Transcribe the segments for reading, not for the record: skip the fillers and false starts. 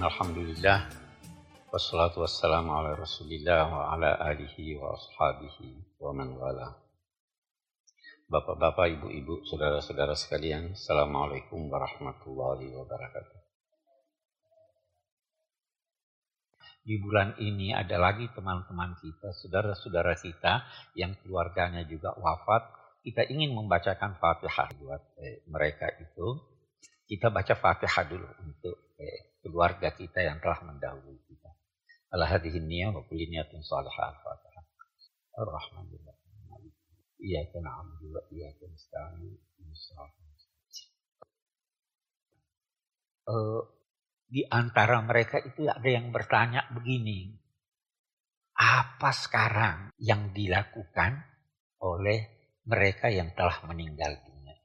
Alhamdulillah, wassalatu wassalamu ala rasulillah wa ala alihi wa ashabihi wa man wala. Bapak-bapak, ibu-ibu, saudara-saudara sekalian, assalamualaikum warahmatullahi wabarakatuh. Di bulan ini ada lagi teman-teman kita, saudara-saudara kita yang keluarganya juga wafat. Kita ingin membacakan Fatihah buat mereka itu. Kita baca Fatihah dulu untuk keluarga kita yang telah mendahului kita. Ala hadhihi niyyah wa kulli niyatin salihah. Al-Fatihah. Ar-Rahmanir-Rahim. Iyyaka na'budu wa iyyaka nasta'in. Di antara mereka itu ada yang bertanya begini. Apa sekarang yang dilakukan oleh mereka yang telah meninggal dunia?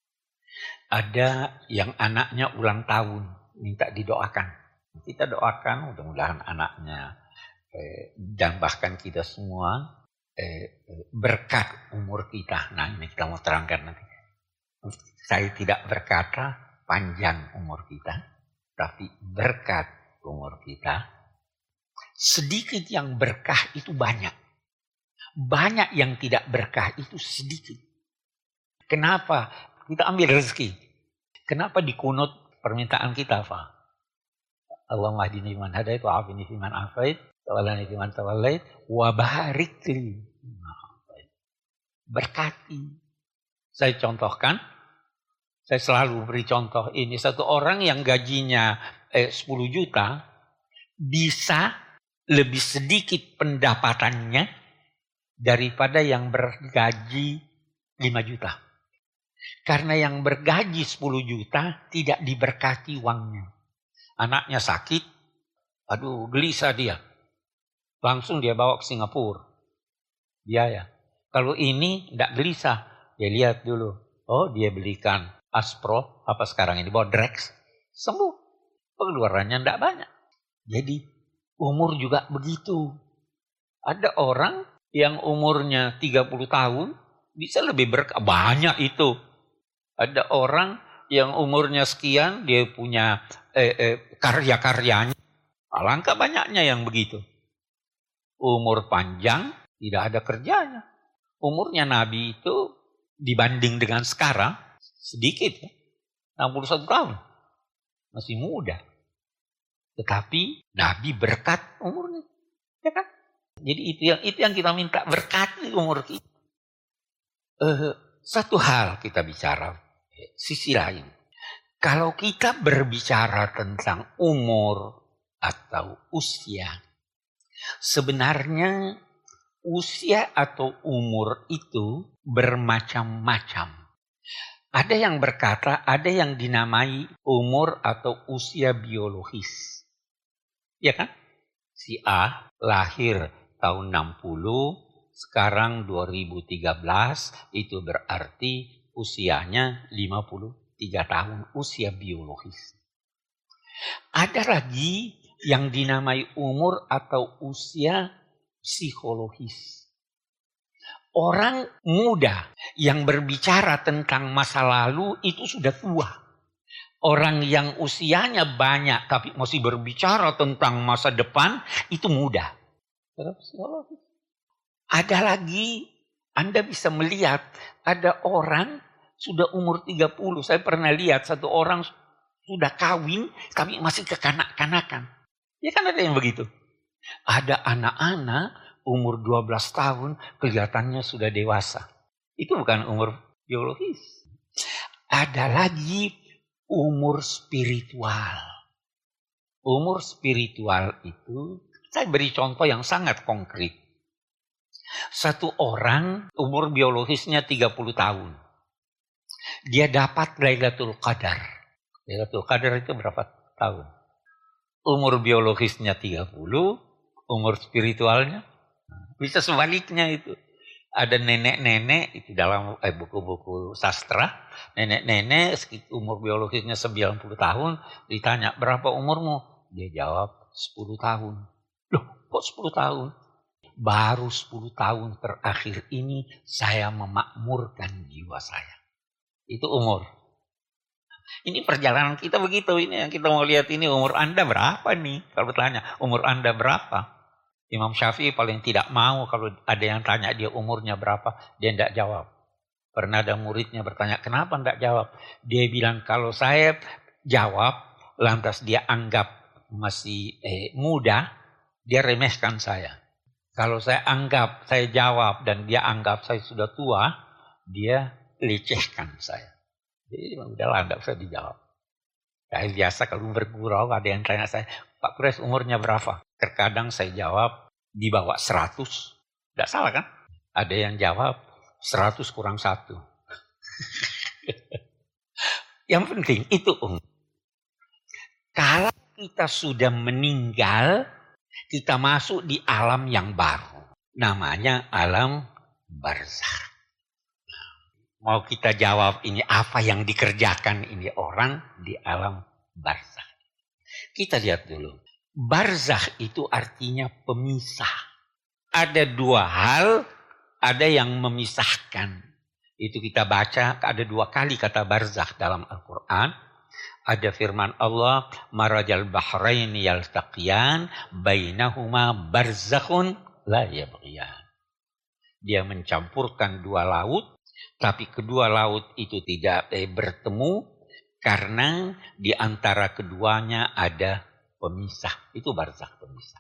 Ada yang anaknya ulang tahun, minta didoakan. Kita doakan mudah-mudahan anaknya dan bahkan kita semua berkat umur kita. Nah, ini kita mau terangkan nanti. Saya tidak berkata panjang umur kita, tapi berkat umur kita. Sedikit yang berkah itu banyak. Banyak yang tidak berkah itu sedikit. Kenapa? Kita ambil rezeki. Kenapa dikunut permintaan kita, Pak? Allahumma hdini fiman hadait wa afini fiman afait, tawallani fiman tawallait, wa barik li. Berkati. Saya contohkan, saya selalu beri contoh ini. Satu orang yang gajinya 10 juta, bisa lebih sedikit pendapatannya daripada yang bergaji 5 juta. Karena yang bergaji 10 juta tidak diberkati uangnya. Anaknya sakit, aduh gelisah dia. Langsung dia bawa ke Singapura. Biaya. Kalau ini tidak gelisah, dia lihat dulu. Oh, dia belikan Aspro, apa sekarang ini, Bodrex. Sembuh. Pengeluarannya tidak banyak. Jadi umur juga begitu. Ada orang yang umurnya 30 tahun, bisa lebih berkah. Banyak itu. Ada orang yang umurnya sekian, dia punya karya-karyanya. Alangkah banyaknya yang begitu. Umur panjang, tidak ada kerjanya. Umurnya Nabi itu dibanding dengan sekarang, sedikit ya. 61 tahun. Masih muda. Tetapi Nabi berkat umurnya. Ya kan? Jadi itu yang kita minta, berkati umur kita. Satu hal kita bicara. Sisi lain, kalau kita berbicara tentang umur atau usia, sebenarnya usia atau umur itu bermacam-macam. Ada yang berkata, ada yang dinamai umur atau usia biologis. Ya kan? Si A lahir tahun 60, sekarang 2013, itu berarti usianya 53 tahun, usia biologis. Ada lagi yang dinamai umur atau usia psikologis. Orang muda yang berbicara tentang masa lalu itu sudah tua. Orang yang usianya banyak tapi masih berbicara tentang masa depan itu muda. Ada lagi, Anda bisa melihat ada orang sudah umur 30. Saya pernah lihat satu orang sudah kawin, kami masih kekanak-kanakan. Ya kan ada yang begitu. Ada anak-anak umur 12 tahun, kelihatannya sudah dewasa. Itu bukan umur biologis. Ada lagi umur spiritual. Umur spiritual itu, saya beri contoh yang sangat konkret. Satu orang umur biologisnya 30 tahun. Dia dapat Lailatul Qadar. Lailatul Qadar itu berapa tahun? Umur biologisnya 30, umur spiritualnya bisa sebaliknya itu. Ada nenek-nenek itu dalam buku-buku sastra, nenek-nenek umur biologisnya 90 tahun, ditanya berapa umurmu? Dia jawab 10 tahun. Loh, kok 10 tahun? Baru 10 tahun terakhir ini saya memakmurkan jiwa saya. Itu umur. Ini perjalanan kita begitu. Ini yang kita mau lihat ini, umur Anda berapa nih? Kalau bertanya, umur Anda berapa? Imam Syafi'i paling tidak mau kalau ada yang tanya dia umurnya berapa, dia tidak jawab. Pernah ada muridnya bertanya, kenapa tidak jawab? Dia bilang, kalau saya jawab, lantas dia anggap masih muda, dia remehkan saya. Kalau saya anggap, saya jawab, dan dia anggap saya sudah tua, dia lecehkan saya. Jadi udahlah, tidak usah dijawab. Saya biasa kalau bergurau, ada yang tanya saya, Pak Kures umurnya berapa? Terkadang saya jawab, di bawah 100. Tidak salah kan? Ada yang jawab, 100 kurang 1. Yang penting itu kalau kita sudah meninggal, kita masuk di alam yang baru. Namanya alam barzakh. Mau kita jawab ini apa yang dikerjakan ini orang di alam barzakh. Kita lihat dulu. Barzakh itu artinya pemisah. Ada dua hal, ada yang memisahkan. Itu kita baca, ada 2 kali kata barzakh dalam Al-Quran. Ada firman Allah, marajal bahraini yaltaqiyan, bainahuma barzakhun la yabghiyan. Dia mencampurkan 2 laut, tapi kedua laut itu tidak bertemu karena di antara keduanya ada pemisah. Itu barzakh pemisah.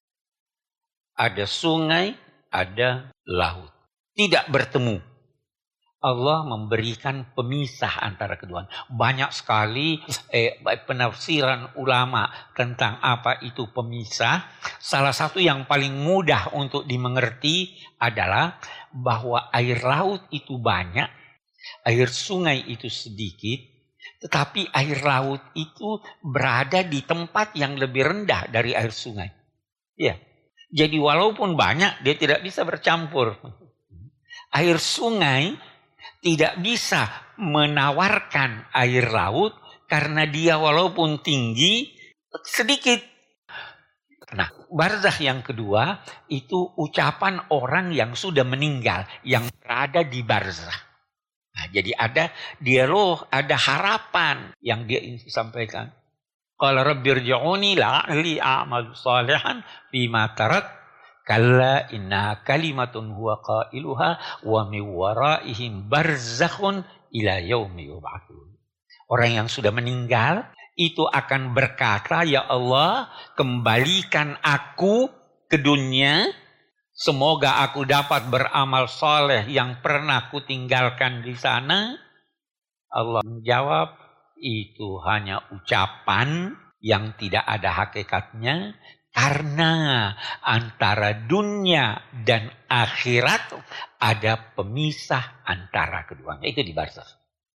Ada sungai, ada laut. Tidak bertemu. Allah memberikan pemisah antara keduanya. Banyak sekali penafsiran ulama tentang apa itu pemisah. Salah satu yang paling mudah untuk dimengerti adalah bahwa air laut itu banyak, air sungai itu sedikit, tetapi air laut itu berada di tempat yang lebih rendah dari air sungai. Ya. Jadi walaupun banyak, dia tidak bisa bercampur. Air sungai tidak bisa menawarkan air laut karena dia walaupun tinggi sedikit. Nah, barzakh yang kedua itu ucapan orang yang sudah meninggal yang berada di barzakh. Nah, jadi ada dialog, ada harapan yang dia sampaikan. Qala rabbirji'uni la'alli a'malu salihan bima tarak. Kalla inna kalimatun huwa qailuha wa min waraihim barzakhun ila yaumi yub'atsun. Orang yang sudah meninggal itu akan berkata, ya Allah, kembalikan aku ke dunia, semoga aku dapat beramal soleh yang pernah kutinggalkan di sana. Allah menjawab, itu hanya ucapan yang tidak ada hakikatnya. Karena antara dunia dan akhirat ada pemisah antara keduanya. Itu di barzakh.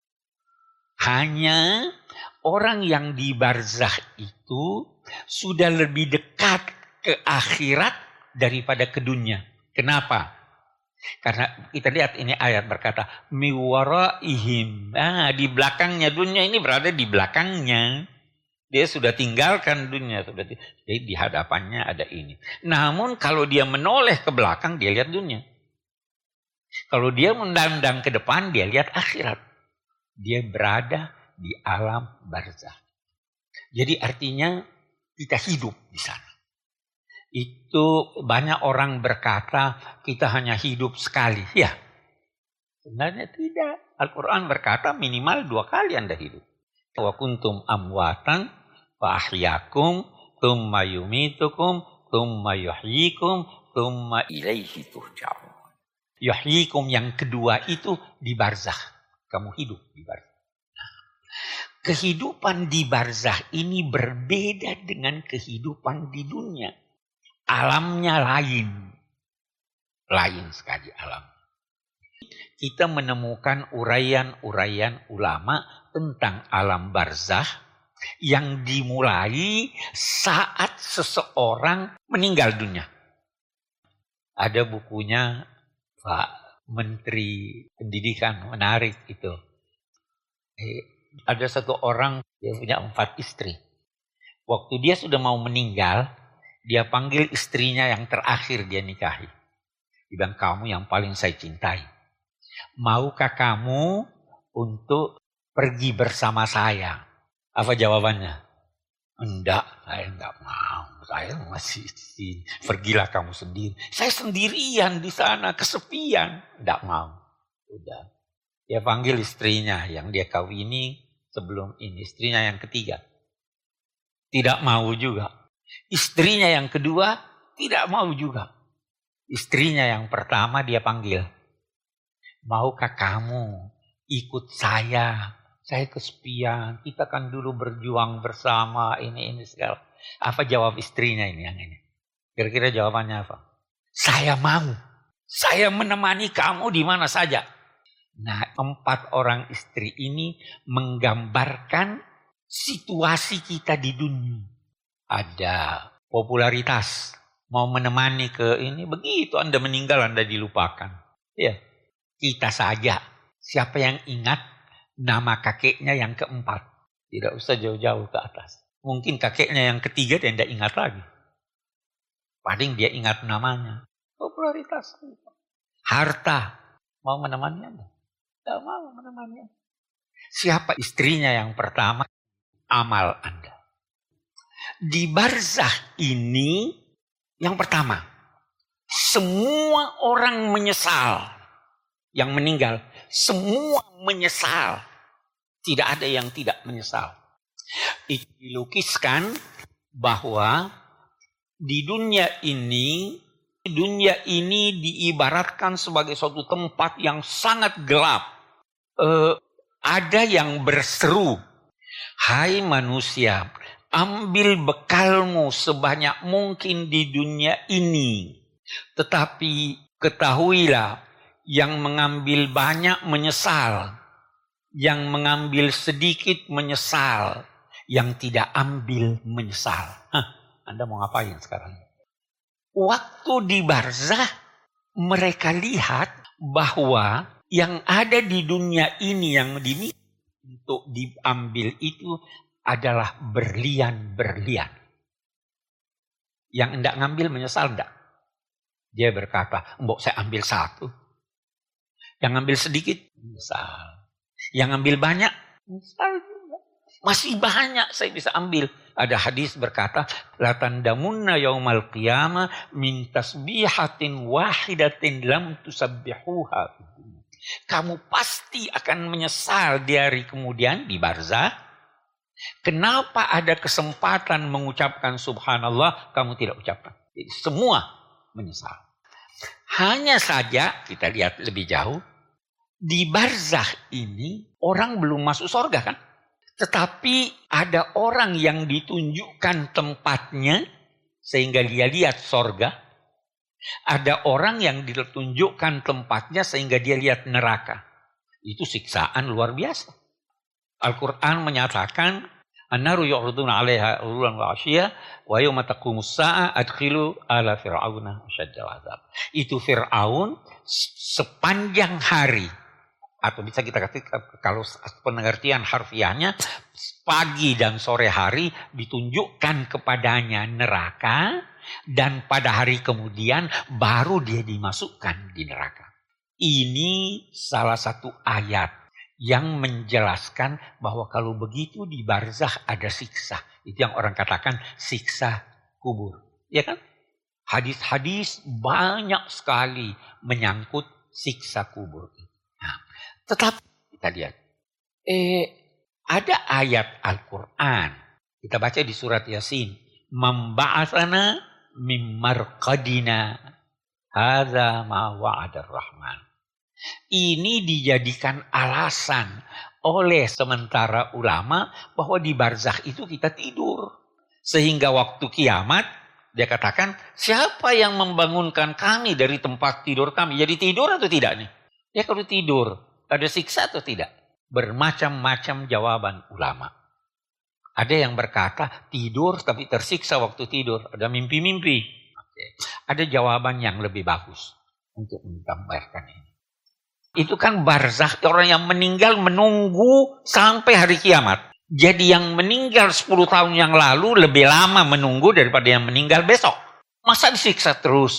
Hanya orang yang di barzakh itu sudah lebih dekat ke akhirat daripada ke dunia. Kenapa? Karena kita lihat ini ayat berkata, miwaraihim. Nah, di belakangnya dunia ini berada di belakangnya. Dia sudah tinggalkan dunia. Jadi di hadapannya ada ini. Namun kalau dia menoleh ke belakang, dia lihat dunia. Kalau dia mendandang ke depan, dia lihat akhirat. Dia berada di alam barzakh. Jadi artinya kita hidup di sana. Itu banyak orang berkata kita hanya hidup sekali. Ya, sebenarnya tidak. Al-Quran berkata minimal 2 kali Anda hidup. Wa kuntum amwatan fa ahyakum tsumma yumitukum tsumma yuhyikum tsumma ilaihi turja'un. Yuhyikum yang kedua itu di barzakh. Kamu hidup di barzakh. Kehidupan di barzakh ini berbeda dengan kehidupan di dunia. Alamnya lain. Lain sekali alam. Kita menemukan uraian-uraian ulama tentang alam barzakh yang dimulai saat seseorang meninggal dunia. Ada bukunya Pak Menteri Pendidikan, menarik itu. Ada satu orang, dia punya 4 istri. Waktu dia sudah mau meninggal, dia panggil istrinya yang terakhir dia nikahi. Dia bilang, kamu yang paling saya cintai. Maukah kamu untuk pergi bersama saya. Apa jawabannya? Enggak, saya enggak mau. Saya masih di sini. Pergilah kamu sendiri. Saya sendirian di sana, kesepian. Enggak mau. Udah. Dia panggil istrinya yang dia kawini sebelum ini. Istrinya yang ketiga. Tidak mau juga. Istrinya yang kedua tidak mau juga. Istrinya yang pertama dia panggil. Maukah kamu ikut saya? Saya kesepian. Kita kan dulu berjuang bersama. Ini segala. Apa jawab istrinya ini yang ini? Kira-kira jawabannya apa? Saya mau. Saya menemani kamu di mana saja. Nah, 4 orang istri ini menggambarkan situasi kita di dunia. Ada popularitas, mau menemani ke ini, begitu Anda meninggal Anda dilupakan. Ya, kita saja. Siapa yang ingat nama kakeknya yang keempat? Tidak usah jauh-jauh ke atas. Mungkin kakeknya yang ketiga dia tidak ingat lagi. Paling dia ingat namanya. Popularitas. Harta, mau menemani Anda? Tidak mau menemani Anda. Siapa istrinya yang pertama? Amal Anda. Di barzakh ini yang pertama, semua orang menyesal yang meninggal, semua menyesal. Tidak ada yang tidak menyesal. Itu dilukiskan bahwa di dunia ini diibaratkan sebagai suatu tempat yang sangat gelap. Ada yang berseru, hai manusia, ambil bekalmu sebanyak mungkin di dunia ini. Tetapi ketahuilah, yang mengambil banyak menyesal. Yang mengambil sedikit menyesal. Yang tidak ambil menyesal. Anda mau ngapain sekarang? Waktu di barzakh, mereka lihat bahwa yang ada di dunia ini yang dimiliki untuk diambil itu adalah berlian-berlian. Yang hendak ngambil menyesal enggak? Dia berkata, mbok saya ambil satu. Yang ambil sedikit, menyesal. Yang ambil banyak, menyesal juga. Masih banyak saya bisa ambil. Ada hadis berkata, la tandamunna yaumal qiyamah min tasbihatin wahidatin lam tusabbihuha. Kamu pasti akan menyesal di hari kemudian di barzakh. Kenapa ada kesempatan mengucapkan subhanallah, kamu tidak ucapkan? Jadi semua menyesal. Hanya saja kita lihat lebih jauh, di barzakh ini orang belum masuk surga kan? Tetapi ada orang yang ditunjukkan tempatnya sehingga dia lihat surga. Ada orang yang ditunjukkan tempatnya sehingga dia lihat neraka. Itu siksaan luar biasa. Al-Quran menyatakan, An-naru yu'raduna 'alaiha ghudwan wa 'ashiyya wa yawma taqumus sa'a adkhilu ala fir'auna asyaddal 'adzab. Itu Fir'aun sepanjang hari, atau bisa kita katakan kalau pengertian harfiahnya, pagi dan sore hari ditunjukkan kepadanya neraka, dan pada hari kemudian baru dia dimasukkan di neraka. Ini salah satu ayat yang menjelaskan bahwa kalau begitu di barzakh ada siksa. Itu yang orang katakan siksa kubur. Ya kan? Hadis-hadis banyak sekali menyangkut siksa kubur. Nah, tetapi kita lihat. Ada ayat Al-Quran. Kita baca di surat Yasin. Memba'athana mimmarqadina hadza ma wa'adar rahman. Ini dijadikan alasan oleh sementara ulama bahwa di barzakh itu kita tidur. Sehingga waktu kiamat dia katakan, siapa yang membangunkan kami dari tempat tidur kami? Jadi tidur atau tidak nih? Ya kalau tidur, ada siksa atau tidak? Bermacam-macam jawaban ulama. Ada yang berkata tidur tapi tersiksa waktu tidur. Ada mimpi-mimpi. Ada jawaban yang lebih bagus untuk menggambarkan ini. Itu kan barzakh, orang yang meninggal menunggu sampai hari kiamat. Jadi yang meninggal 10 tahun yang lalu lebih lama menunggu daripada yang meninggal besok. Masa disiksa terus?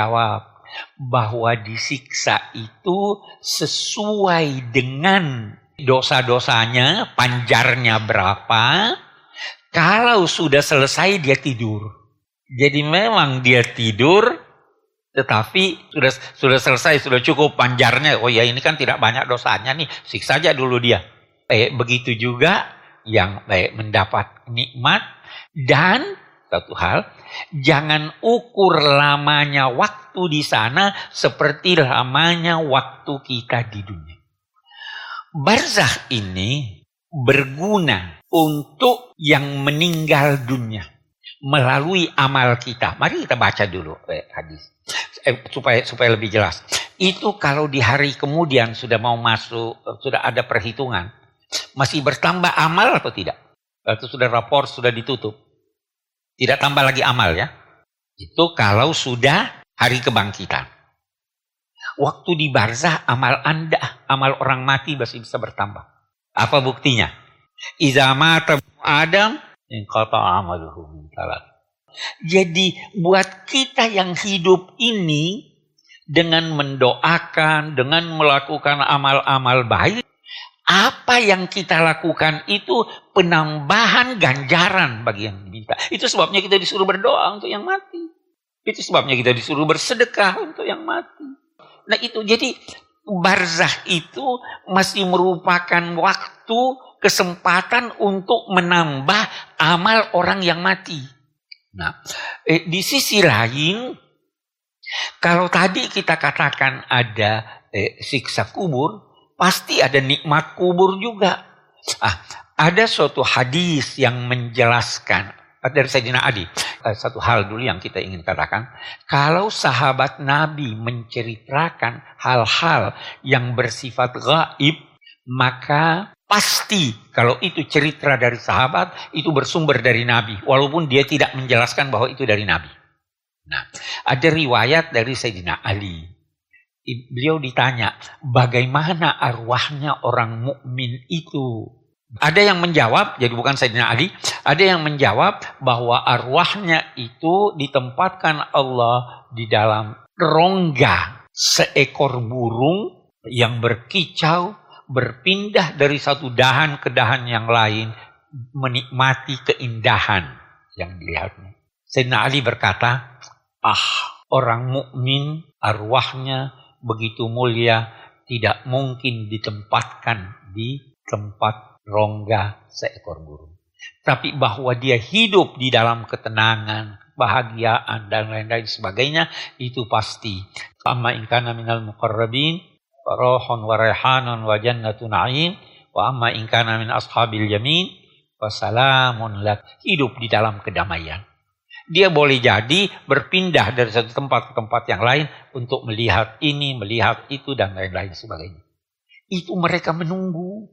Dijawab bahwa disiksa itu sesuai dengan dosa-dosanya, panjarnya berapa. Kalau sudah selesai dia tidur. Jadi memang dia tidur, tetapi sudah selesai, sudah cukup panjarnya. Oh ya, ini kan tidak banyak dosanya nih, siksa saja dulu dia. Begitu juga yang mendapat nikmat. Dan satu hal, jangan ukur lamanya waktu di sana seperti lamanya waktu kita di dunia. Barzakh ini berguna untuk yang meninggal dunia melalui amal kita. Mari kita baca dulu hadis supaya lebih jelas. Itu kalau di hari kemudian sudah mau masuk, sudah ada perhitungan, masih bertambah amal atau tidak? Atau sudah rapor, sudah ditutup, tidak tambah lagi amal ya? Itu kalau sudah hari kebangkitan. Waktu di barzah amal Anda, amal orang mati masih bisa bertambah. Apa buktinya? Iza mata Adam inqata'a amaluhu min thalath. Jadi buat kita yang hidup ini dengan mendoakan, dengan melakukan amal-amal baik, apa yang kita lakukan itu penambahan ganjaran bagi yang diminta. Itu sebabnya kita disuruh berdoa untuk yang mati. Itu sebabnya kita disuruh bersedekah untuk yang mati. Nah itu, jadi barzakh itu masih merupakan waktu, kesempatan untuk menambah amal orang yang mati. Nah, di sisi lain, kalau tadi kita katakan ada siksa kubur, pasti ada nikmat kubur juga. Ada suatu hadis yang menjelaskan dari Sayyidina Ali. Satu hal dulu yang kita ingin katakan. Kalau sahabat Nabi menceritakan hal-hal yang bersifat gaib, maka pasti kalau itu cerita dari sahabat, itu bersumber dari Nabi. Walaupun dia tidak menjelaskan bahwa itu dari Nabi. Nah, ada riwayat dari Sayyidina Ali. Beliau ditanya, bagaimana arwahnya orang mukmin itu? Ada yang menjawab, jadi bukan Sayyidina Ali, ada yang menjawab bahwa arwahnya itu ditempatkan Allah di dalam rongga seekor burung yang berkicau, berpindah dari satu dahan ke dahan yang lain, menikmati keindahan yang dilihatnya. Sayyidina Ali berkata, orang mukmin arwahnya begitu mulia, tidak mungkin ditempatkan di tempat rongga seekor burung. Tapi bahwa dia hidup di dalam ketenangan, kebahagiaan, dan lain-lain sebagainya, itu pasti. Amma in kana minal muqarrabin, farahun wa raihanun wa jannatu na'im, wa amma in kana min ashabil yamin, wa salamun lak. Hidup di dalam kedamaian. Dia boleh jadi berpindah dari satu tempat ke tempat yang lain untuk melihat ini, melihat itu, dan lain-lain sebagainya. Itu mereka menunggu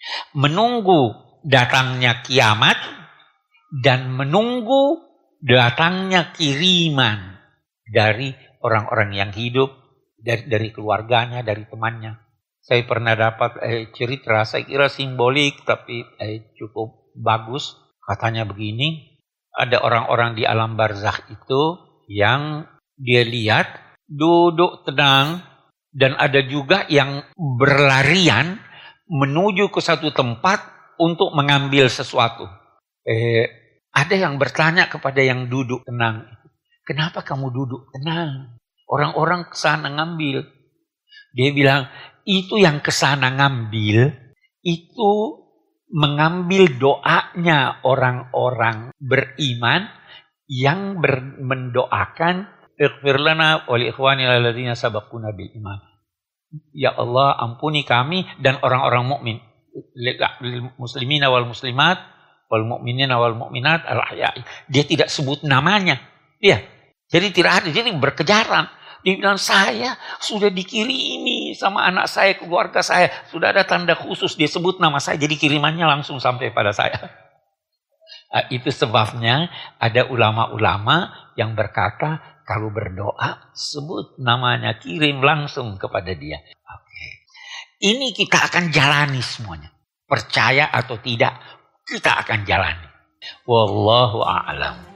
datangnya kiamat dan menunggu datangnya kiriman dari orang-orang yang hidup, dari keluarganya, dari temannya. Saya pernah dapat cerita, saya kira simbolik tapi cukup bagus. Katanya begini, ada orang-orang di alam barzakh itu yang dia lihat duduk tenang, dan ada juga yang berlarian menuju ke satu tempat untuk mengambil sesuatu. Ada yang bertanya kepada yang duduk tenang, kenapa kamu duduk tenang? Orang-orang kesana ngambil. Dia bilang, itu yang kesana ngambil, itu mengambil doanya orang-orang beriman yang mendoakan, ighfir lana wa li ikhwanina alladzina sabaquna bil iman. Ya Allah, ampuni kami dan orang-orang mukmin, muslimina wal muslimat wal mu'minina wal mu'minat al ahya'i. Dia tidak sebut namanya. Iya. Jadi tidak ada, jadi berkejaran. Dia bilang, saya sudah dikirimi sama anak saya, keluarga saya, sudah ada tanda khusus, dia sebut nama saya, jadi kirimannya langsung sampai pada saya. Itu sebabnya ada ulama-ulama yang berkata, kalau berdoa, sebut namanya, kirim langsung kepada dia. Oke. Ini kita akan jalani semuanya. Percaya atau tidak, kita akan jalani. Wallahu a'lam.